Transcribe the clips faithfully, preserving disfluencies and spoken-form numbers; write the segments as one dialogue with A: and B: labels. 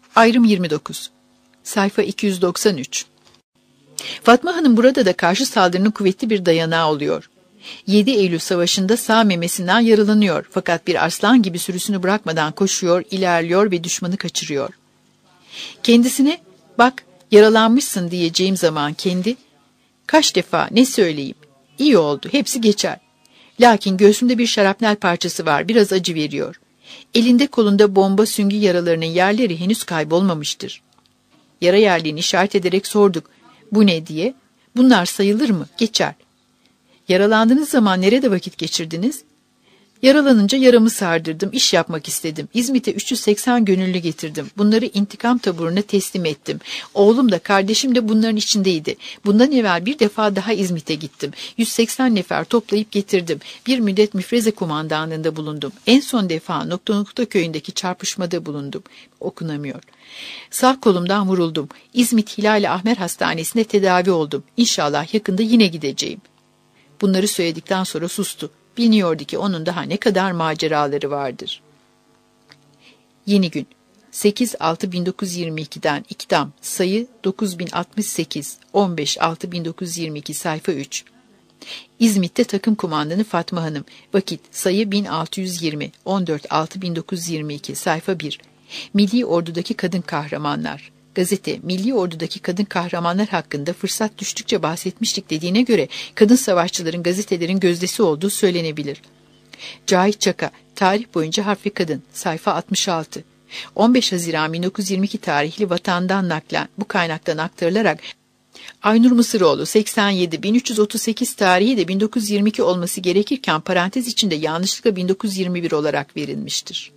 A: Ayrım yirmi dokuz. Sayfa iki yüz doksan üç. Fatma Hanım burada da karşı saldırının kuvvetli bir dayanağı oluyor. yedi Eylül Savaşı'nda sağ memesinden yaralanıyor fakat bir arslan gibi sürüsünü bırakmadan koşuyor, ilerliyor ve düşmanı kaçırıyor. Kendisine bak yaralanmışsın diyeceğim zaman kendi, kaç defa ne söyleyeyim, iyi oldu hepsi geçer. Lakin göğsümde bir şarapnel parçası var, biraz acı veriyor. Elinde kolunda bomba süngü yaralarının yerleri henüz kaybolmamıştır. Yara yerliğini işaret ederek sorduk. Bu ne diye? Bunlar sayılır mı? Geçer. Yaralandığınız zaman nerede vakit geçirdiniz? Yaralanınca yaramı sardırdım, iş yapmak istedim. İzmit'e üç yüz seksen gönüllü getirdim. Bunları intikam taburuna teslim ettim. Oğlum da kardeşim de bunların içindeydi. Bundan evvel bir defa daha İzmit'e gittim. yüz seksen nefer toplayıp getirdim. Bir müddet müfreze kumandanlığında bulundum. En son defa nokta nokta köyündeki çarpışmada bulundum. Okunamıyor. Sağ kolumdan vuruldum. İzmit Hilal-i Ahmer Hastanesi'nde tedavi oldum. İnşallah yakında yine gideceğim. Bunları söyledikten sonra sustu. Biliniyordu ki onun daha ne kadar maceraları vardır. Yeni gün. sekiz altı bin dokuz yüz yirmi iki'den İktam. Sayı dokuz bin altmış sekiz. on beş altı bin dokuz yüz yirmi iki. Sayfa üç. İzmit'te takım kumandanı Fatma Hanım. Vakit. Sayı bin altı yüz yirmi. on dört altı bin dokuz yüz yirmi iki. Sayfa bir. Milli Ordu'daki kadın kahramanlar. Gazete, Milli Ordu'daki kadın kahramanlar hakkında fırsat düştükçe bahsetmiştik dediğine göre kadın savaşçıların gazetelerin gözdesi olduğu söylenebilir. Cahit Çaka, Tarih boyunca harfi kadın, sayfa altmış altı. on beş Haziran bin dokuz yüz yirmi iki tarihli Vatan'dan naklen, bu kaynaktan aktarılarak Aynur Mısıroğlu seksen yedi bin üç yüz otuz sekiz tarihi de bin dokuz yüz yirmi iki olması gerekirken parantez içinde yanlışlıkla bin dokuz yüz yirmi bir olarak verilmiştir.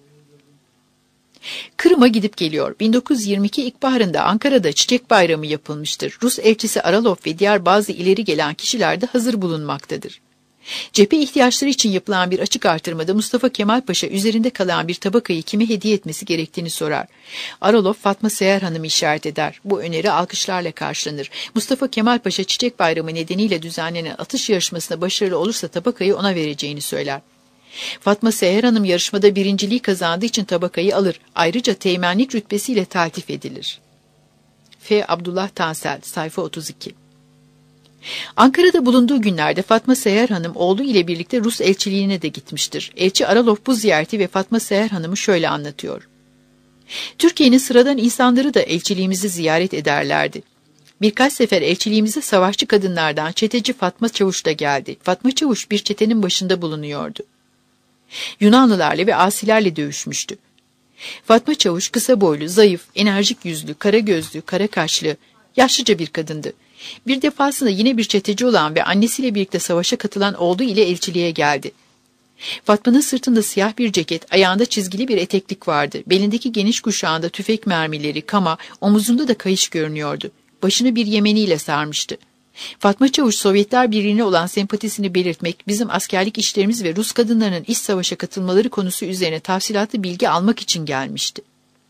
A: Kırım'a gidip geliyor. bin dokuz yüz yirmi iki ilkbaharında Ankara'da Çiçek Bayramı yapılmıştır. Rus elçisi Aralov ve diğer bazı ileri gelen kişiler de hazır bulunmaktadır. Cephe ihtiyaçları için yapılan bir açık artırmada Mustafa Kemal Paşa üzerinde kalan bir tabakayı kime hediye etmesi gerektiğini sorar. Aralov Fatma Seher Hanım'ı işaret eder. Bu öneri alkışlarla karşılanır. Mustafa Kemal Paşa Çiçek Bayramı nedeniyle düzenlenen atış yarışmasında başarılı olursa tabakayı ona vereceğini söyler. Fatma Seher Hanım yarışmada birinciliği kazandığı için tabakayı alır. Ayrıca teğmenlik rütbesiyle taltif edilir. F. Abdullah Tansel, sayfa otuz iki. Ankara'da bulunduğu günlerde Fatma Seher Hanım oğlu ile birlikte Rus elçiliğine de gitmiştir. Elçi Aralov bu ziyareti ve Fatma Seher Hanım'ı şöyle anlatıyor. Türkiye'nin sıradan insanları da elçiliğimizi ziyaret ederlerdi. Birkaç sefer elçiliğimize savaşçı kadınlardan çeteci Fatma Çavuş da geldi. Fatma Çavuş bir çetenin başında bulunuyordu. Yunanlılarla ve asilerle dövüşmüştü. Fatma Çavuş kısa boylu, zayıf, enerjik yüzlü, kara gözlü, kara kaşlı, yaşlıca bir kadındı. Bir defasında yine bir çeteci olan ve annesiyle birlikte savaşa katılan oğlu ile elçiliğe geldi. Fatma'nın sırtında siyah bir ceket, ayağında çizgili bir eteklik vardı. Belindeki geniş kuşağında tüfek mermileri, kama, omuzunda da kayış görünüyordu. Başını bir Yemeniyle sarmıştı. Fatma Çavuş Sovyetler Birliği'ne olan sempatisini belirtmek, bizim askerlik işlerimiz ve Rus kadınlarının iç savaşa katılmaları konusu üzerine tafsilatlı bilgi almak için gelmişti.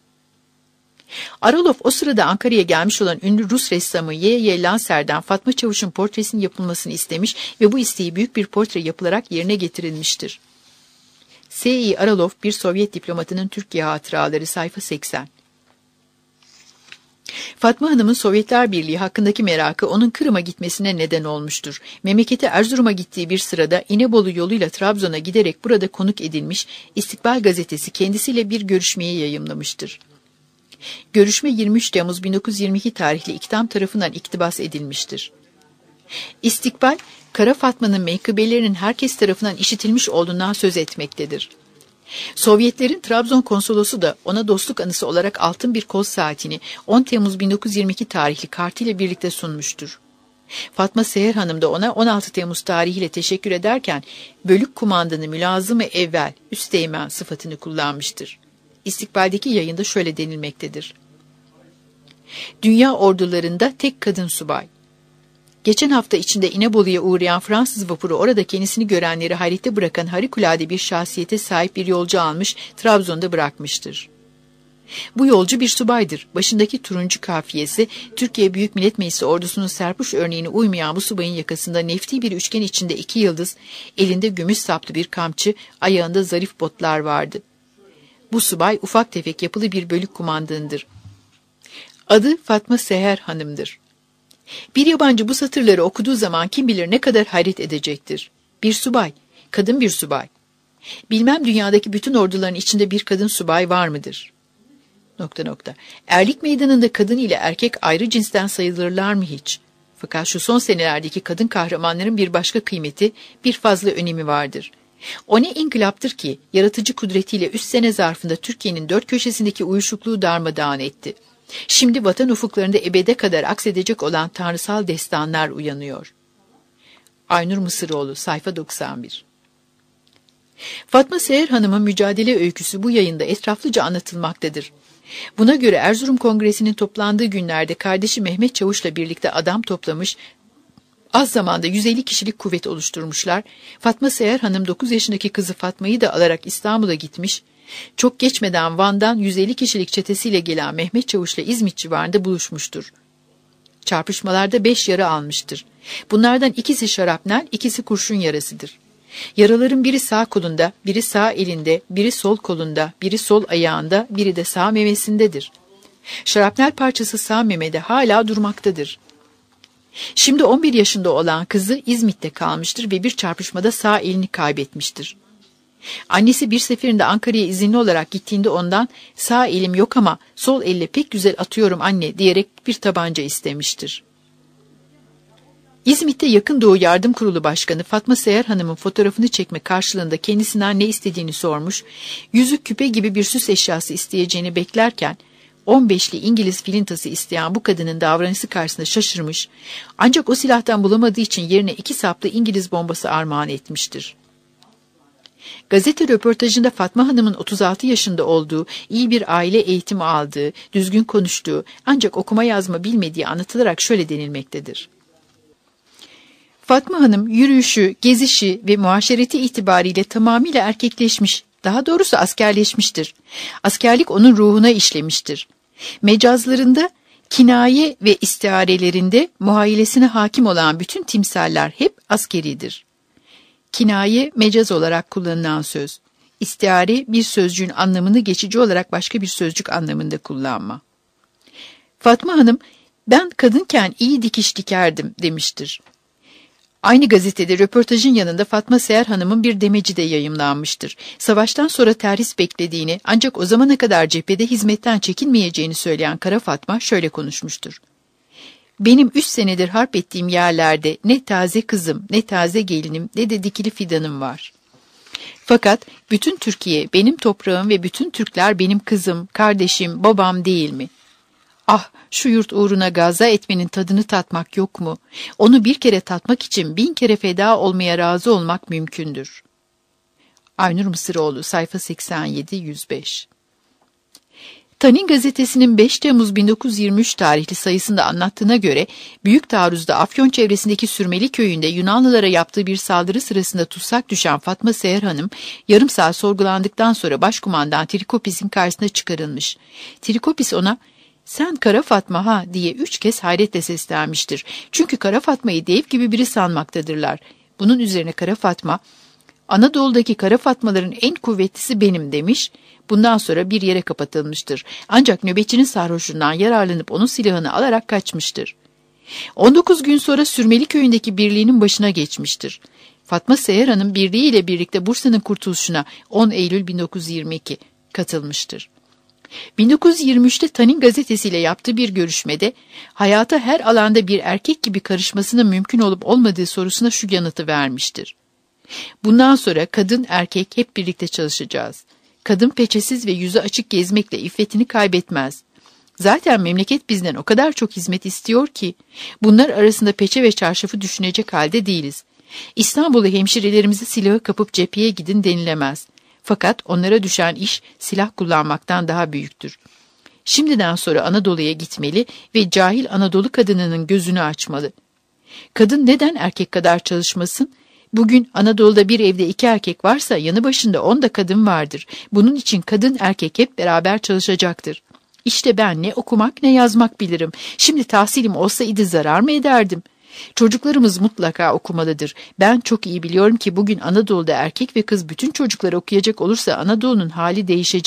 A: Aralov o sırada Ankara'ya gelmiş olan ünlü Rus ressamı Y Y Lanser'den Fatma Çavuş'un portresinin yapılmasını istemiş ve bu isteği büyük bir portre yapılarak yerine getirilmiştir. S İ Aralov, bir Sovyet diplomatının Türkiye hatıraları, sayfa seksen. Fatma Hanım'ın Sovyetler Birliği hakkındaki merakı onun Kırım'a gitmesine neden olmuştur. Memleketi Erzurum'a gittiği bir sırada İnebolu yoluyla Trabzon'a giderek burada konuk edilmiş, İstikbal gazetesi kendisiyle bir görüşmeyi yayımlamıştır. Görüşme yirmi üç Temmuz bin dokuz yüz yirmi iki tarihli İktam tarafından iktibas edilmiştir. İstikbal, Kara Fatma'nın menkıbelerinin herkes tarafından işitilmiş olduğundan söz etmektedir. Sovyetlerin Trabzon konsolosu da ona dostluk anısı olarak altın bir kol saatini on Temmuz bin dokuz yüz yirmi iki tarihli kartıyla birlikte sunmuştur. Fatma Seher Hanım da ona on altı Temmuz tarihiyle teşekkür ederken bölük kumandanı mülazım-ı evvel, üsteğmen sıfatını kullanmıştır. İstikbaldeki yayında şöyle denilmektedir. Dünya ordularında tek kadın subay. Geçen hafta içinde İnebolu'ya uğrayan Fransız vapuru orada kendisini görenleri hayrette bırakan harikulade bir şahsiyete sahip bir yolcu almış, Trabzon'da bırakmıştır. Bu yolcu bir subaydır. Başındaki turuncu kafiyesi, Türkiye Büyük Millet Meclisi ordusunun serpuş örneğine uymayan bu subayın yakasında nefti bir üçgen içinde iki yıldız, elinde gümüş saplı bir kamçı, ayağında zarif botlar vardı. Bu subay ufak tefek yapılı bir bölük kumandanıdır. Adı Fatma Seher Hanım'dır. Bir yabancı bu satırları okuduğu zaman kim bilir ne kadar hayret edecektir. Bir subay, kadın bir subay. Bilmem dünyadaki bütün orduların içinde bir kadın subay var mıdır? Nokta nokta. Erlik meydanında kadın ile erkek ayrı cinsten sayılırlar mı hiç? Fakat şu son senelerdeki kadın kahramanların bir başka kıymeti, bir fazla önemi vardır. O ne inkılaptır ki, yaratıcı kudretiyle üç sene zarfında Türkiye'nin dört köşesindeki uyuşukluğu darmadağın etti. Şimdi vatan ufuklarında ebede kadar aksedecek olan tanrısal destanlar uyanıyor. Aynur Mısıroğlu, sayfa doksan bir. Fatma Seher Hanım'ın mücadele öyküsü bu yayında etraflıca anlatılmaktadır. Buna göre Erzurum Kongresi'nin toplandığı günlerde kardeşi Mehmet Çavuş'la birlikte adam toplamış, az zamanda yüz elli kişilik kuvvet oluşturmuşlar. Fatma Seher Hanım dokuz yaşındaki kızı Fatma'yı da alarak İstanbul'a gitmiş. Çok geçmeden Van'dan yüz elli kişilik çetesiyle gelen Mehmet Çavuş'la İzmit civarında buluşmuştur. Çarpışmalarda beş yara almıştır. Bunlardan ikisi şarapnel, ikisi kurşun yarasıdır. Yaraların biri sağ kolunda, biri sağ elinde, biri sol kolunda, biri sol ayağında, biri de sağ memesindedir. Şarapnel parçası sağ memede hala durmaktadır. Şimdi on bir yaşında olan kızı İzmit'te kalmıştır ve bir çarpışmada sağ elini kaybetmiştir. Annesi bir seferinde Ankara'ya izinli olarak gittiğinde ondan "Sağ elim yok ama sol elle pek güzel atıyorum anne" diyerek bir tabanca istemiştir. İzmit'te Yakın Doğu Yardım Kurulu Başkanı Fatma Seher Hanım'ın fotoğrafını çekme karşılığında kendisinden ne istediğini sormuş, yüzük küpe gibi bir süs eşyası isteyeceğini beklerken, on beşli İngiliz filintası isteyen bu kadının davranışı karşısında şaşırmış, ancak o silahtan bulamadığı için yerine iki saplı İngiliz bombası armağan etmiştir. Gazete röportajında Fatma Hanım'ın otuz altı yaşında olduğu, iyi bir aile eğitimi aldığı, düzgün konuştuğu, ancak okuma yazma bilmediği anlatılarak şöyle denilmektedir. Fatma Hanım yürüyüşü, gezişi ve muaşereti itibariyle tamamıyla erkekleşmiş, daha doğrusu askerleşmiştir. Askerlik onun ruhuna işlemiştir. Mecazlarında, kinaye ve istiarelerinde muhayyilesine hakim olan bütün timsaller hep askeridir. Kinaye, mecaz olarak kullanılan söz. İstiare, bir sözcüğün anlamını geçici olarak başka bir sözcük anlamında kullanma. Fatma Hanım, ben kadınken iyi dikiş dikerdim demiştir. Aynı gazetede röportajın yanında Fatma Seher Hanım'ın bir demeci de yayımlanmıştır. Savaştan sonra terhis beklediğini, ancak o zamana kadar cephede hizmetten çekinmeyeceğini söyleyen Kara Fatma şöyle konuşmuştur. Benim üç senedir harp ettiğim yerlerde ne taze kızım, ne taze gelinim, ne de dikili fidanım var. Fakat bütün Türkiye benim toprağım ve bütün Türkler benim kızım, kardeşim, babam değil mi? Ah, şu yurt uğruna gaza etmenin tadını tatmak yok mu? Onu bir kere tatmak için bin kere feda olmaya razı olmak mümkündür. Aynur Mısıroğlu, sayfa seksen yedi yüz beş. Tanin gazetesinin beş Temmuz bin dokuz yüz yirmi üç tarihli sayısında anlattığına göre, Büyük Taarruz'da Afyon çevresindeki Sürmeli köyünde Yunanlılara yaptığı bir saldırı sırasında tutsak düşen Fatma Seher Hanım, yarım saat sorgulandıktan sonra başkumandan Trikopis'in karşısına çıkarılmış. Trikopis ona, "Sen Kara Fatma ha" diye üç kez hayretle seslenmiştir. Çünkü Kara Fatma'yı dev gibi biri sanmaktadırlar. Bunun üzerine Kara Fatma, "Anadolu'daki Kara Fatmaların en kuvvetlisi benim" demiş. Bundan sonra bir yere kapatılmıştır. Ancak nöbetçinin sarhoşluğundan yararlanıp onun silahını alarak kaçmıştır. on dokuz gün sonra Sürmeli köyündeki birliğinin başına geçmiştir. Fatma Seher Hanım birliğiyle birlikte Bursa'nın kurtuluşuna on Eylül bin dokuz yüz yirmi iki katılmıştır. bin dokuz yüz yirmi üçte Tanin gazetesiyle yaptığı bir görüşmede hayata her alanda bir erkek gibi karışmasının mümkün olup olmadığı sorusuna şu yanıtı vermiştir. Bundan sonra kadın erkek hep birlikte çalışacağız. Kadın peçesiz ve yüzü açık gezmekle iffetini kaybetmez. Zaten memleket bizden o kadar çok hizmet istiyor ki bunlar arasında peçe ve çarşafı düşünecek halde değiliz. İstanbul'u hemşirelerimizi silahı kapıp cepheye gidin denilemez. Fakat onlara düşen iş silah kullanmaktan daha büyüktür. Şimdiden sonra Anadolu'ya gitmeli ve cahil Anadolu kadınının gözünü açmalı. Kadın neden erkek kadar çalışmasın? Bugün Anadolu'da bir evde iki erkek varsa yanı başında on da kadın vardır. Bunun için kadın erkek hep beraber çalışacaktır. İşte ben ne okumak ne yazmak bilirim. Şimdi tahsilim olsaydı zarar mı ederdim? Çocuklarımız mutlaka okumalıdır. Ben çok iyi biliyorum ki bugün Anadolu'da erkek ve kız bütün çocukları okuyacak olursa Anadolu'nun hali değişecek.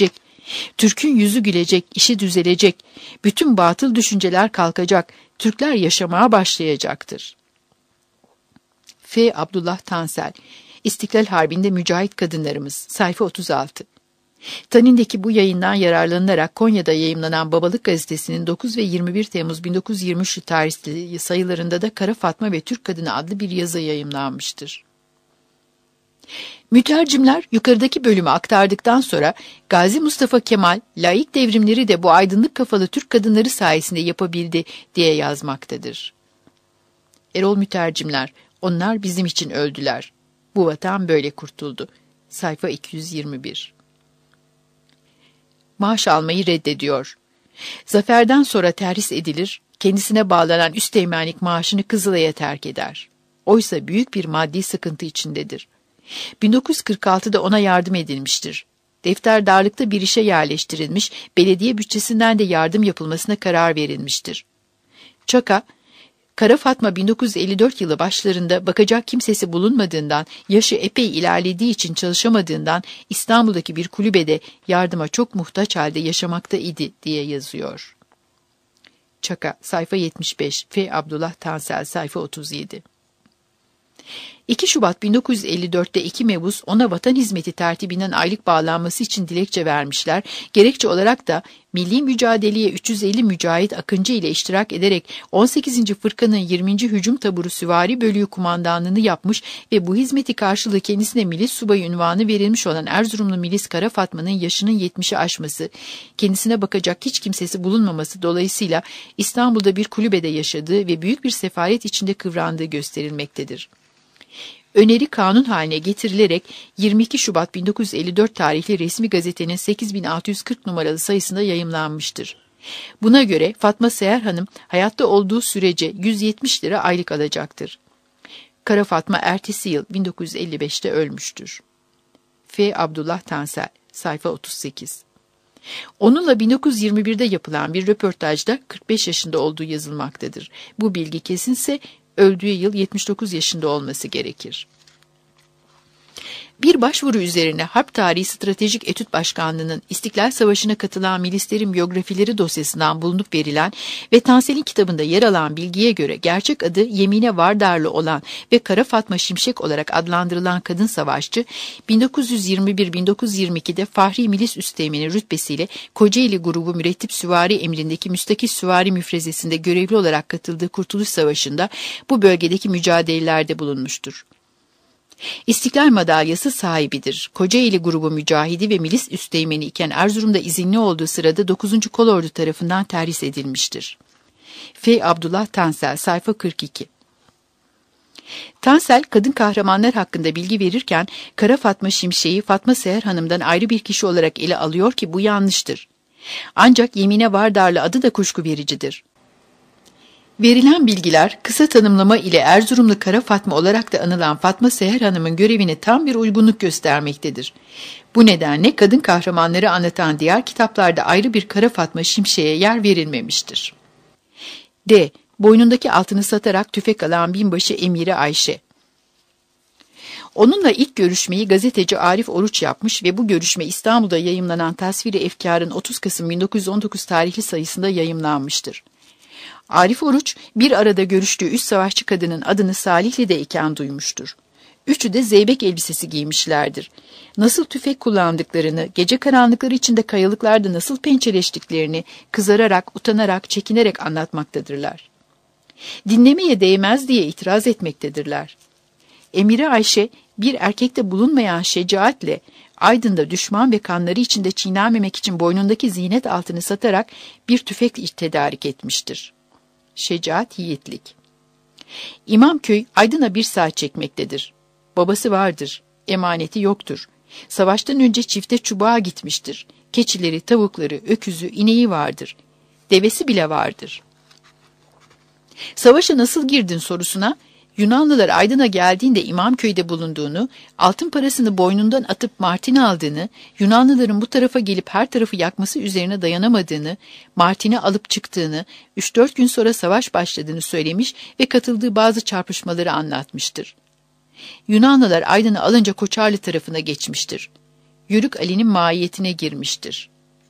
A: Türk'ün yüzü gülecek, işi düzelecek, bütün batıl düşünceler kalkacak, Türkler yaşamaya başlayacaktır. F. Abdullah Tansel, İstiklal Harbi'nde Mücahit Kadınlarımız, sayfa otuz altı. Tanin'deki bu yayından yararlanılarak Konya'da yayımlanan Babalık Gazetesi'nin dokuz ve yirmi bir Temmuz bin dokuz yüz yirmi üç tarihli sayılarında da Kara Fatma ve Türk Kadını adlı bir yazı yayımlanmıştır. Mütercimler yukarıdaki bölümü aktardıktan sonra Gazi Mustafa Kemal, laik devrimleri de bu aydınlık kafalı Türk kadınları sayesinde yapabildi diye yazmaktadır. Erol Mütercimler, onlar bizim için öldüler. Bu vatan böyle kurtuldu. Sayfa iki yüz yirmi bir. Maaş almayı reddediyor. Zaferden sonra terhis edilir, kendisine bağlanan üsteğmenlik maaşını Kızılay'a terk eder. Oysa büyük bir maddi sıkıntı içindedir. bin dokuz yüz kırk altıda ona yardım edilmiştir. Defterdarlıkta bir işe yerleştirilmiş, belediye bütçesinden de yardım yapılmasına karar verilmiştir. Çaka, Kara Fatma bin dokuz yüz elli dört yılı başlarında bakacak kimsesi bulunmadığından, yaşı epey ilerlediği için çalışamadığından İstanbul'daki bir kulübede yardıma çok muhtaç halde yaşamakta idi diye yazıyor. Çaka, sayfa yetmiş beş, F. Abdullah Tansel, sayfa otuz yedi. iki Şubat bin dokuz yüz elli dörtte iki mebus ona vatan hizmeti tertibinden aylık bağlanması için dilekçe vermişler. Gerekçe olarak da milli mücadeleye üç yüz elli mücahit Akıncı ile iştirak ederek on sekizinci Fırkanın yirminci Hücum Taburu Süvari Bölüğü kumandanlığını yapmış ve bu hizmeti karşılığı kendisine milis subayı unvanı verilmiş olan Erzurumlu milis Kara Fatma'nın yaşının yetmişi aşması, kendisine bakacak hiç kimsesi bulunmaması dolayısıyla İstanbul'da bir kulübede yaşadığı ve büyük bir sefalet içinde kıvrandığı gösterilmektedir. Öneri kanun haline getirilerek yirmi iki Şubat bin dokuz yüz elli dört tarihli resmi gazetenin sekiz bin altı yüz kırk numaralı sayısında yayımlanmıştır. Buna göre Fatma Seher Hanım hayatta olduğu sürece yüz yetmiş lira aylık alacaktır. Kara Fatma ertesi yıl bin dokuz yüz elli beşte ölmüştür. F. Abdullah Tansel, sayfa otuz sekiz. Onunla bin dokuz yüz yirmi birde yapılan bir röportajda kırk beş yaşında olduğu yazılmaktadır. Bu bilgi kesinse öldüğü yıl yetmiş dokuz yaşında olması gerekir. Bir başvuru üzerine Harp Tarihi Stratejik Etüt Başkanlığı'nın İstiklal Savaşı'na katılan milislerin biyografileri dosyasından bulunup verilen ve Tansel'in kitabında yer alan bilgiye göre gerçek adı Yemine Vardarlı olan ve Kara Fatma Şimşek olarak adlandırılan kadın savaşçı, bin dokuz yüz yirmi bir bin dokuz yüz yirmi ikide Fahri Milis Üsteğmeni rütbesiyle Kocaeli Grubu Mürettip Süvari emrindeki Müstakil Süvari Müfrezesi'nde görevli olarak katıldığı Kurtuluş Savaşı'nda bu bölgedeki mücadelelerde bulunmuştur. İstiklal Madalyası sahibidir. Kocaeli Grubu Mücahidi ve Milis Üsteğmeni iken Erzurum'da izinli olduğu sırada dokuzuncu Kolordu tarafından terhis edilmiştir. F. Abdullah Tansel, sayfa kırk iki. Tansel, kadın kahramanlar hakkında bilgi verirken Kara Fatma Şimşek'i Fatma Seher Hanım'dan ayrı bir kişi olarak ele alıyor ki bu yanlıştır. Ancak Yemine Vardarlı adı da kuşku vericidir. Verilen bilgiler kısa tanımlama ile Erzurumlu Kara Fatma olarak da anılan Fatma Seher Hanım'ın görevine tam bir uygunluk göstermektedir. Bu nedenle kadın kahramanları anlatan diğer kitaplarda ayrı bir Kara Fatma Şimşek'e yer verilmemiştir. D. Boynundaki altını satarak tüfek alan binbaşı Emire Ayşe. Onunla ilk görüşmeyi gazeteci Arif Oruç yapmış ve bu görüşme İstanbul'da yayımlanan Tasvir-i Efkar'ın otuz Kasım bin dokuz yüz on dokuz tarihli sayısında yayımlanmıştır. Arif Oruç, bir arada görüştüğü üç savaşçı kadının adını Salihli'de iken duymuştur. Üçü de zeybek elbisesi giymişlerdir. Nasıl tüfek kullandıklarını, gece karanlıkları içinde kayalıklarda nasıl pençeleştiklerini kızararak, utanarak, çekinerek anlatmaktadırlar. Dinlemeye değmez diye itiraz etmektedirler. Emire Ayşe, bir erkekte bulunmayan şecaatle, Aydın'da düşman ve kanları içinde çiğnenmemek için boynundaki zinet altını satarak bir tüfek tedarik etmiştir. Şecaat, yiğitlik. İmamköy, Aydın'a bir saat çekmektedir. Babası vardır, emaneti yoktur. Savaştan önce çifte çubuğa gitmiştir. Keçileri, tavukları, öküzü, ineği vardır. Devesi bile vardır. Savaşa nasıl girdin sorusuna, Yunanlılar Aydın'a geldiğinde İmamköy'de bulunduğunu, altın parasını boynundan atıp Martin'i aldığını, Yunanlıların bu tarafa gelip her tarafı yakması üzerine dayanamadığını, Martin'i alıp çıktığını, üç dört gün sonra savaş başladığını söylemiş ve katıldığı bazı çarpışmaları anlatmıştır. Yunanlılar Aydın'ı alınca Koçarlı tarafına geçmiştir. Yörük Ali'nin mahiyetine girmiştir.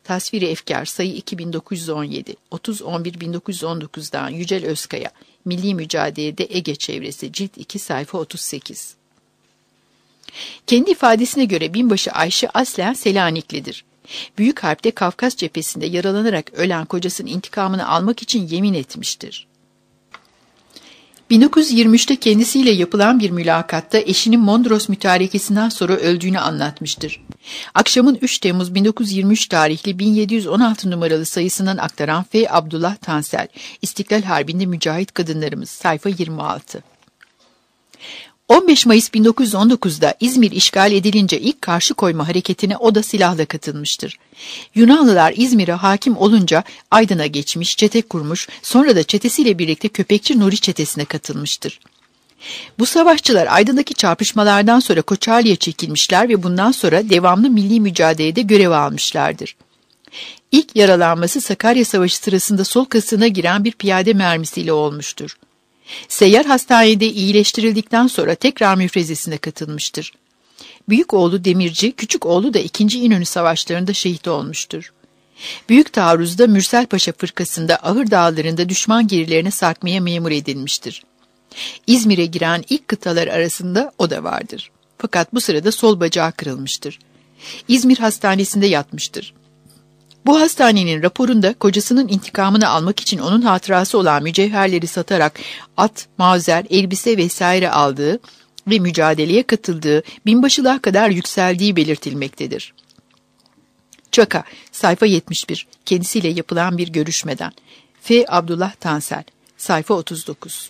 A: Tasviri Efkar sayı iki bin dokuz yüz on yedi, otuz on bir bin dokuz yüz on dokuz'dan Yücel Özkaya, Milli Mücadele'de Ege Çevresi, cilt iki, sayfa otuz sekiz. Kendi ifadesine göre binbaşı Ayşe aslen Selaniklidir. Büyük Harp'te Kafkas cephesinde yaralanarak ölen kocasının intikamını almak için yemin etmiştir. bin dokuz yüz yirmi üç'te kendisiyle yapılan bir mülakatta eşinin Mondros mütarekesinden sonra öldüğünü anlatmıştır. Akşamın üç Temmuz bin dokuz yüz yirmi üç tarihli bin yedi yüz on altı numaralı sayısından aktaran F. Abdullah Tansel, İstiklal Harbi'nde Mücahit Kadınlarımız, sayfa yirmi altı. on beş Mayıs bin dokuz yüz on dokuz'da İzmir işgal edilince ilk karşı koyma hareketine o da silahla katılmıştır. Yunanlılar İzmir'e hakim olunca Aydın'a geçmiş, çete kurmuş, sonra da çetesiyle birlikte Köpekçi Nuri çetesine katılmıştır. Bu savaşçılar Aydın'daki çarpışmalardan sonra Koçarlı'ya çekilmişler ve bundan sonra devamlı milli mücadelede görev almışlardır. İlk yaralanması Sakarya Savaşı sırasında sol kasığına giren bir piyade mermisiyle olmuştur. Seyyar Hastane'de iyileştirildikten sonra tekrar müfrezesine katılmıştır. Büyük oğlu Demirci, küçük oğlu da ikinci İnönü Savaşları'nda şehit olmuştur. Büyük taarruzda Mürsel Paşa Fırkası'nda Ahır Dağları'nda düşman gerilerine sarkmaya memur edilmiştir. İzmir'e giren ilk kıtalar arasında o da vardır. Fakat bu sırada sol bacağı kırılmıştır. İzmir Hastanesi'nde yatmıştır. Bu hastanenin raporunda kocasının intikamını almak için onun hatırası olan mücevherleri satarak at, mauzer, elbise vesaire aldığı ve mücadeleye katıldığı, binbaşılığa kadar yükseldiği belirtilmektedir. Çaka, sayfa yetmiş bir, kendisiyle yapılan bir görüşmeden. F. Abdullah Tansel, sayfa otuz dokuz.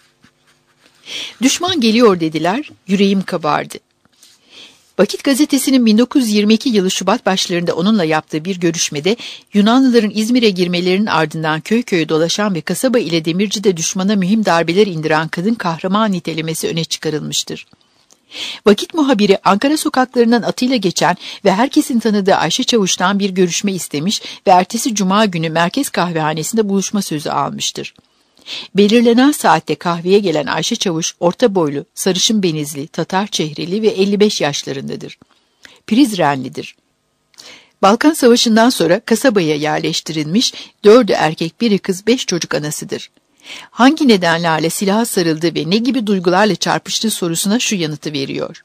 A: Düşman geliyor dediler, yüreğim kabardı. Vakit gazetesinin bin dokuz yüz yirmi iki yılı Şubat başlarında onunla yaptığı bir görüşmede Yunanlıların İzmir'e girmelerinin ardından köy köye dolaşan ve kasaba ile Demirci'de düşmana mühim darbeler indiren kadın kahraman nitelemesi öne çıkarılmıştır. Vakit muhabiri Ankara sokaklarından atıyla geçen ve herkesin tanıdığı Ayşe Çavuş'tan bir görüşme istemiş ve ertesi Cuma günü Merkez Kahvehanesi'nde buluşma sözü almıştır. Belirlenen saatte kahveye gelen Ayşe Çavuş, orta boylu, sarışın benizli, Tatar çehreli ve elli beş yaşlarındadır. Prizrenlidir. Balkan Savaşı'ndan sonra kasabaya yerleştirilmiş, dördü erkek biri kız beş çocuk anasıdır. Hangi nedenlerle silaha sarıldığı ve ne gibi duygularla çarpıştığı sorusuna şu yanıtı veriyor.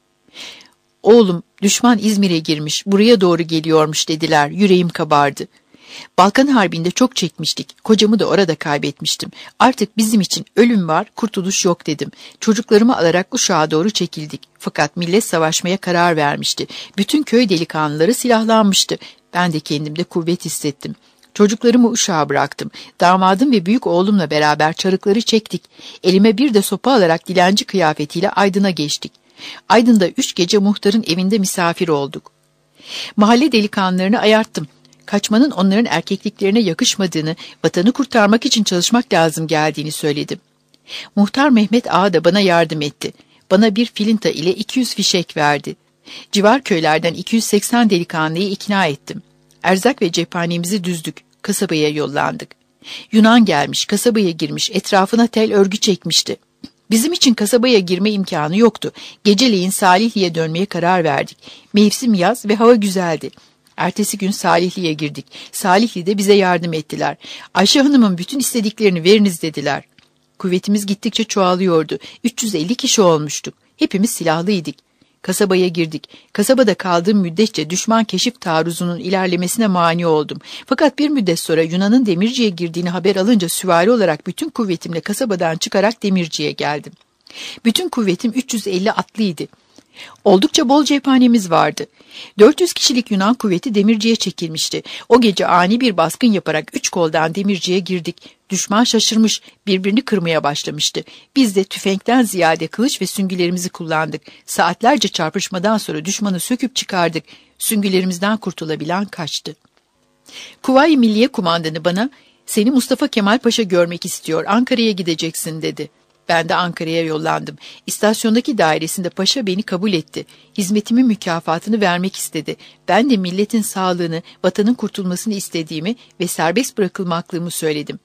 A: Oğlum, düşman İzmir'e girmiş, buraya doğru geliyormuş dediler, yüreğim kabardı. Balkan Harbi'nde çok çekmiştik. Kocamı da orada kaybetmiştim. Artık bizim için ölüm var, kurtuluş yok dedim. Çocuklarımı alarak Uşak'a doğru çekildik. Fakat millet savaşmaya karar vermişti. Bütün köy delikanlıları silahlanmıştı. Ben de kendimde kuvvet hissettim. Çocuklarımı Uşak'a bıraktım. Damadım ve büyük oğlumla beraber çarıkları çektik. Elime bir de sopa alarak dilenci kıyafetiyle Aydın'a geçtik. Aydın'da üç gece muhtarın evinde misafir olduk. Mahalle delikanlılarını ayarttım. Kaçmanın onların erkekliklerine yakışmadığını, vatanı kurtarmak için çalışmak lazım geldiğini söyledim. Muhtar Mehmet Ağa da bana yardım etti. Bana bir filinta ile iki yüz fişek verdi. Civar köylerden iki yüz seksen delikanlıyı ikna ettim. Erzak ve cephanemizi düzdük. Kasabaya yollandık. Yunan gelmiş, kasabaya girmiş, etrafına tel örgü çekmişti. Bizim için kasabaya girme imkanı yoktu. Geceleyin Salihli'ye dönmeye karar verdik. Mevsim yaz ve hava güzeldi. Ertesi gün Salihli'ye girdik. Salihli'de bize yardım ettiler. Ayşe Hanım'ın bütün istediklerini veriniz dediler. Kuvvetimiz gittikçe çoğalıyordu. üç yüz elli kişi olmuştuk. Hepimiz silahlıydık. Kasabaya girdik. Kasabada kaldığım müddetçe düşman keşif taarruzunun ilerlemesine mani oldum. Fakat bir müddet sonra Yunan'ın Demirci'ye girdiğini haber alınca süvari olarak bütün kuvvetimle kasabadan çıkarak Demirci'ye geldim. Bütün kuvvetim üç yüz elli atlıydı. Oldukça bol cephanemiz vardı. dört yüz kişilik Yunan kuvveti Demirci'ye çekilmişti. O gece ani bir baskın yaparak üç koldan Demirci'ye girdik. Düşman şaşırmış, birbirini kırmaya başlamıştı. Biz de tüfekten ziyade kılıç ve süngülerimizi kullandık. Saatlerce çarpışmadan sonra düşmanı söküp çıkardık. Süngülerimizden kurtulabilen kaçtı. Kuvayi Milliye kumandanı bana, "Seni Mustafa Kemal Paşa görmek istiyor, Ankara'ya gideceksin," dedi. Ben de Ankara'ya yollandım. İstasyondaki dairesinde paşa beni kabul etti. Hizmetimin mükafatını vermek istedi. Ben de milletin sağlığını, vatanın kurtulmasını istediğimi ve serbest bırakılmaklığımı söyledim.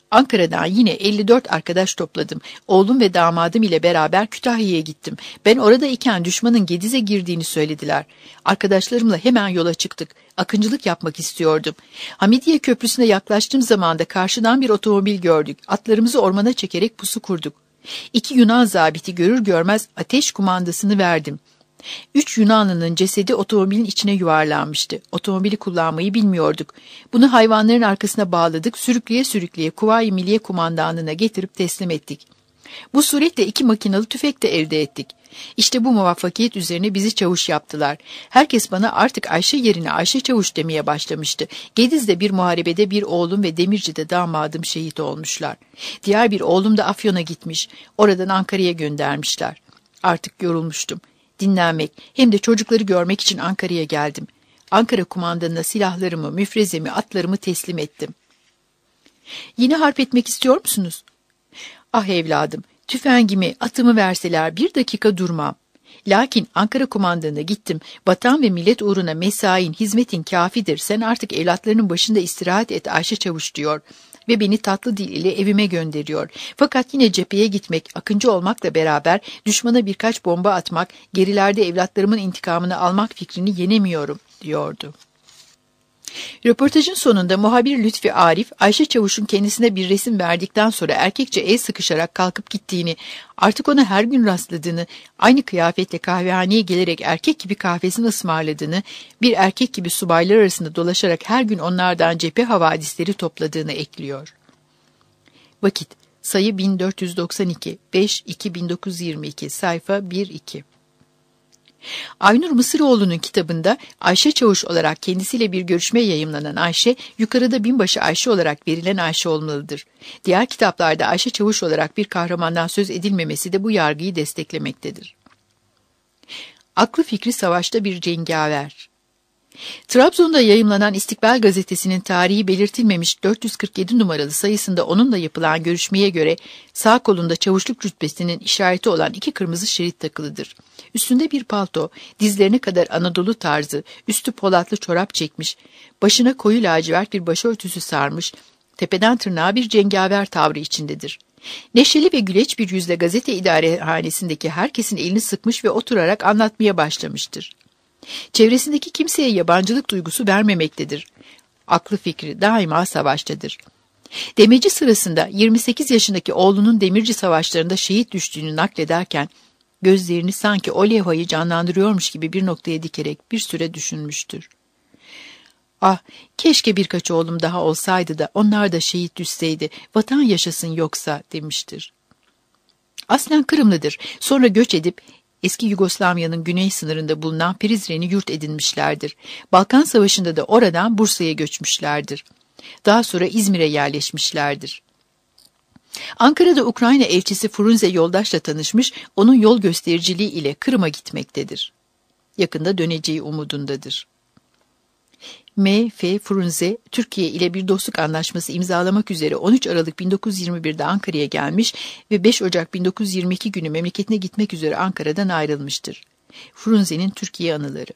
A: Ankara'dan yine elli dört arkadaş topladım. Oğlum ve damadım ile beraber Kütahya'ya gittim. Ben orada iken düşmanın Gediz'e girdiğini söylediler. Arkadaşlarımla hemen yola çıktık. Akıncılık yapmak istiyordum. Hamidiye Köprüsü'ne yaklaştığım zaman da karşıdan bir otomobil gördük. Atlarımızı ormana çekerek pusu kurduk. İki Yunan zabiti görür görmez ateş kumandasını verdim. Üç Yunanlı'nın cesedi otomobilin içine yuvarlanmıştı. Otomobili kullanmayı bilmiyorduk. Bunu hayvanların arkasına bağladık, sürükleye sürükleye Kuvayi Milliye Kumandanlığı'na getirip teslim ettik. Bu suretle iki makinalı tüfek de elde ettik. İşte bu muvaffakiyet üzerine bizi çavuş yaptılar. Herkes bana artık Ayşe yerine Ayşe Çavuş demeye başlamıştı. Gediz'de bir muharebede bir oğlum ve Demirci'de damadım şehit olmuşlar. Diğer bir oğlum da Afyon'a gitmiş. Oradan Ankara'ya göndermişler. Artık yorulmuştum. Dinlenmek hem de çocukları görmek için Ankara'ya geldim. Ankara kumandanına silahlarımı, müfrezemi, atlarımı teslim ettim. Yine harp etmek istiyor musunuz? Ah evladım, tüfengimi, atımı verseler bir dakika durmam. Lakin Ankara kumandanına gittim. Vatan ve millet uğruna mesain, hizmetin kafidir. Sen artık evlatlarının başında istirahat et Ayşe Çavuş diyor. Ve beni tatlı dil ile evime gönderiyor. Fakat yine cepheye gitmek, akıncı olmakla beraber düşmana birkaç bomba atmak, gerilerde evlatlarımın intikamını almak fikrini yenemiyorum, diyordu. Röportajın sonunda muhabir Lütfi Arif, Ayşe Çavuş'un kendisine bir resim verdikten sonra erkekçe el sıkışarak kalkıp gittiğini, artık ona her gün rastladığını, aynı kıyafetle kahvehaneye gelerek erkek gibi kahvesini ısmarladığını, bir erkek gibi subaylar arasında dolaşarak her gün onlardan cephe havadisleri topladığını ekliyor. Vakit, sayı bin dört yüz doksan iki, beş iki bin dokuz yüz yirmi iki, sayfa bir iki. Aynur Mısıroğlu'nun kitabında Ayşe Çavuş olarak kendisiyle bir görüşme yayımlanan Ayşe, yukarıda binbaşı Ayşe olarak verilen Ayşe olmalıdır. Diğer kitaplarda Ayşe Çavuş olarak bir kahramandan söz edilmemesi de bu yargıyı desteklemektedir. Aklı fikri savaşta bir cengaver. Trabzon'da yayımlanan İstikbal Gazetesi'nin tarihi belirtilmemiş dört yüz kırk yedi numaralı sayısında onunla yapılan görüşmeye göre sağ kolunda çavuşluk rütbesinin işareti olan iki kırmızı şerit takılıdır. Üstünde bir palto, dizlerine kadar Anadolu tarzı, üstü polatlı çorap çekmiş, başına koyu lacivert bir başörtüsü sarmış, tepeden tırnağa bir cengaver tavrı içindedir. Neşeli ve güleç bir yüzle gazete idarehanesindeki herkesin elini sıkmış ve oturarak anlatmaya başlamıştır. Çevresindeki kimseye yabancılık duygusu vermemektedir. Aklı fikri daima savaştadır. Demeci sırasında yirmi sekiz yaşındaki oğlunun Demirci savaşlarında şehit düştüğünü naklederken, gözlerini sanki o levhayı canlandırıyormuş gibi bir noktaya dikerek bir süre düşünmüştür. Ah, keşke birkaç oğlum daha olsaydı da onlar da şehit düşseydi, vatan yaşasın yoksa demiştir. Aslen Kırımlıdır, sonra göç edip, eski Yugoslavya'nın güney sınırında bulunan Prizren'i yurt edinmişlerdir. Balkan Savaşı'nda da oradan Bursa'ya göçmüşlerdir. Daha sonra İzmir'e yerleşmişlerdir. Ankara'da Ukrayna elçisi Frunze yoldaşla tanışmış, onun yol göstericiliği ile Kırım'a gitmektedir. Yakında döneceği umudundadır. M F Frunze, Türkiye ile bir dostluk anlaşması imzalamak üzere on üç Aralık bin dokuz yüz yirmi bir'de Ankara'ya gelmiş ve beş Ocak bin dokuz yüz yirmi iki günü memleketine gitmek üzere Ankara'dan ayrılmıştır. Frunze'nin Türkiye anıları.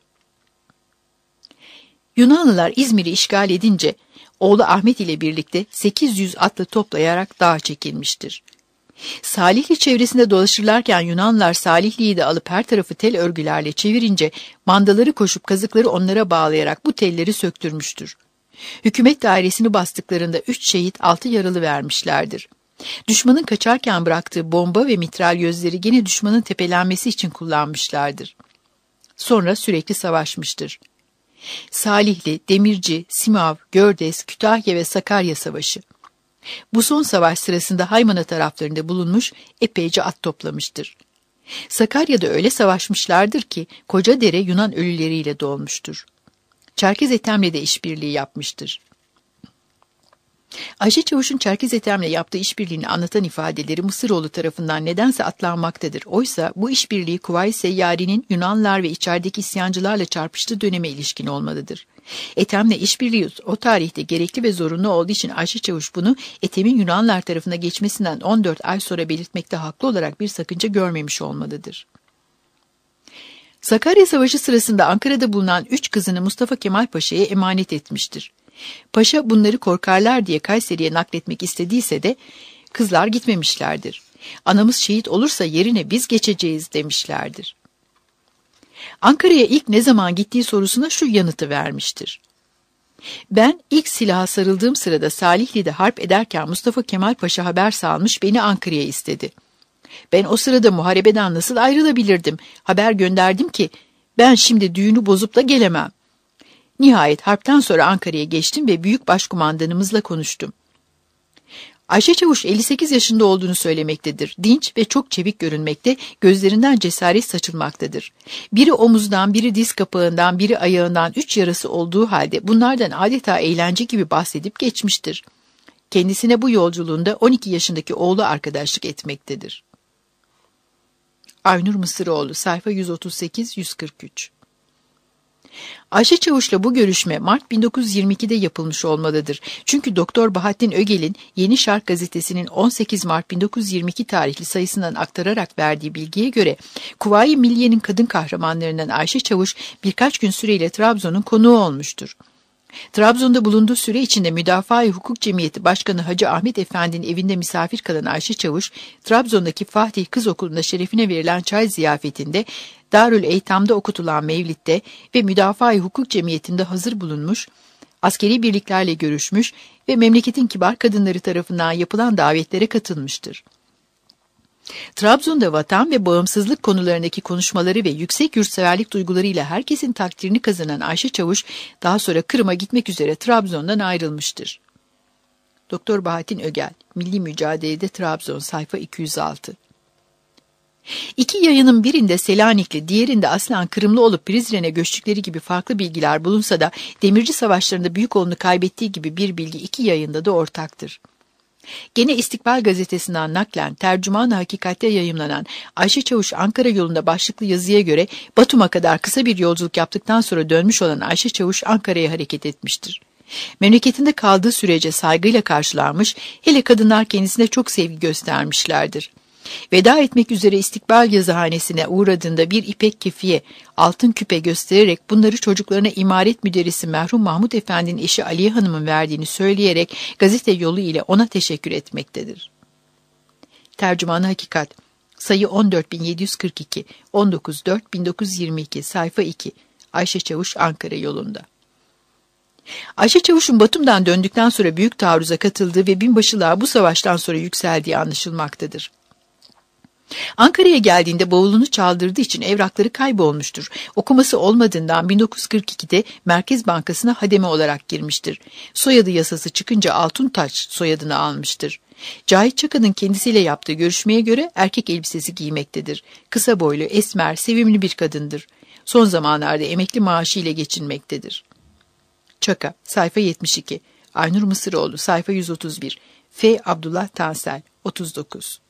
A: Yunanlılar İzmir'i işgal edince, oğlu Ahmet ile birlikte sekiz yüz atlı toplayarak dağa çekilmiştir. Salihli çevresinde dolaşırlarken Yunanlılar Salihli'yi de alıp her tarafı tel örgülerle çevirince mandaları koşup kazıkları onlara bağlayarak bu telleri söktürmüştür. Hükümet dairesini bastıklarında üç şehit altı yaralı vermişlerdir. Düşmanın kaçarken bıraktığı bomba ve mitralyözleri gene düşmanın tepelenmesi için kullanmışlardır. Sonra sürekli savaşmıştır. Salihli, Demirci, Simav, Gördes, Kütahya ve Sakarya Savaşı. Bu son savaş sırasında Haymana taraflarında bulunmuş, epeyce at toplamıştır. Sakarya'da öyle savaşmışlardır ki Kocadere Yunan ölüleriyle dolmuştur. Çerkez Ethem'le de işbirliği yapmıştır. Ayşe Çavuş'un Çerkez Ethem'le yaptığı işbirliğini anlatan ifadeleri Mısıroğlu tarafından nedense atlanmaktadır. Oysa bu işbirliği Kuvayi Seyyari'nin Yunanlılar ve içerideki isyancılarla çarpıştığı döneme ilişkin olmalıdır. Ethem'le işbirliği o tarihte gerekli ve zorunlu olduğu için Ayşe Çavuş bunu Ethem'in Yunanlılar tarafına geçmesinden on dört ay sonra belirtmekte haklı olarak bir sakınca görmemiş olmalıdır. Sakarya Savaşı sırasında Ankara'da bulunan üç kızını Mustafa Kemal Paşa'ya emanet etmiştir. Paşa bunları korkarlar diye Kayseri'ye nakletmek istediyse de kızlar gitmemişlerdir. Anamız şehit olursa yerine biz geçeceğiz demişlerdir. Ankara'ya ilk ne zaman gittiği sorusuna şu yanıtı vermiştir. Ben ilk silaha sarıldığım sırada Salihli'de harp ederken Mustafa Kemal Paşa haber salmış, beni Ankara'ya istedi. Ben o sırada muharebeden nasıl ayrılabilirdim? Haber gönderdim ki ben şimdi düğünü bozup da gelemem. Nihayet harpten sonra Ankara'ya geçtim ve büyük başkumandanımızla konuştum. Ayşe Çavuş elli sekiz yaşında olduğunu söylemektedir. Dinç ve çok çevik görünmekte, gözlerinden cesaret saçılmaktadır. Biri omuzdan, biri diz kapağından, biri ayağından üç yarası olduğu halde bunlardan adeta eğlence gibi bahsedip geçmiştir. Kendisine bu yolculuğunda on iki yaşındaki oğlu arkadaşlık etmektedir. Aynur Mısıroğlu, sayfa yüz otuz sekiz yüz kırk üç. Ayşe Çavuş'la bu görüşme Mart bin dokuz yüz yirmi ikide yapılmış olmalıdır. Çünkü Doktor Bahattin Ögel'in Yeni Şark gazetesinin on sekiz Mart bin dokuz yüz yirmi iki tarihli sayısından aktararak verdiği bilgiye göre Kuvayi Milliye'nin kadın kahramanlarından Ayşe Çavuş birkaç gün süreyle Trabzon'un konuğu olmuştur. Trabzon'da bulunduğu süre içinde Müdafaa-i Hukuk Cemiyeti Başkanı Hacı Ahmet Efendi'nin evinde misafir kalan Ayşe Çavuş, Trabzon'daki Fatih Kız Okulu'nda şerefine verilen çay ziyafetinde, Darül Eytam'da okutulan Mevlid'de ve Müdafaa-i Hukuk Cemiyeti'nde hazır bulunmuş, askeri birliklerle görüşmüş ve memleketin kibar kadınları tarafından yapılan davetlere katılmıştır. Trabzon'da vatan ve bağımsızlık konularındaki konuşmaları ve yüksek yurtseverlik duygularıyla herkesin takdirini kazanan Ayşe Çavuş, daha sonra Kırım'a gitmek üzere Trabzon'dan ayrılmıştır. Doktor Bahattin Ögel, Milli Mücadele'de Trabzon, sayfa iki yüz altı. İki yayının birinde Selanikli, diğerinde aslen Kırımlı olup Prizren'e göçtükleri gibi farklı bilgiler bulunsa da Demirci Savaşları'nda büyük oğlunu kaybettiği gibi bir bilgi iki yayında da ortaktır. Gene İstikbal gazetesinden naklen Tercüman-ı Hakikat'te yayımlanan Ayşe Çavuş Ankara yolunda başlıklı yazıya göre Batum'a kadar kısa bir yolculuk yaptıktan sonra dönmüş olan Ayşe Çavuş Ankara'ya hareket etmiştir. Memleketinde kaldığı sürece saygıyla karşılanmış, hele kadınlar kendisine çok sevgi göstermişlerdir. Veda etmek üzere İstikbal yazıhanesine uğradığında bir ipek kefiye, altın küpe göstererek bunları çocuklarına imaret müderrisi merhum Mahmud Efendi'nin eşi Aliye Hanım'ın verdiğini söyleyerek gazete yolu ile ona teşekkür etmektedir. Tercüman-ı Hakikat, sayı on dört bin yedi yüz kırk iki, on dokuz Dört bin dokuz yüz yirmi iki, sayfa iki, Ayşe Çavuş Ankara yolunda. Ayşe Çavuş'un Batum'dan döndükten sonra büyük taarruza katıldığı ve binbaşılığa bu savaştan sonra yükseldiği anlaşılmaktadır. Ankara'ya geldiğinde bavulunu çaldırdığı için evrakları kaybolmuştur. Okuması olmadığından bin dokuz yüz kırk ikide Merkez Bankası'na hademe olarak girmiştir. Soyadı yasası çıkınca Altuntaş soyadını almıştır. Cahit Çaka'nın kendisiyle yaptığı görüşmeye göre erkek elbisesi giymektedir. Kısa boylu, esmer, sevimli bir kadındır. Son zamanlarda emekli maaşı ile geçinmektedir. Çaka, sayfa yetmiş iki. Aynur Mısıroğlu, sayfa yüz otuz bir. F. Abdullah Tansel, otuz dokuz.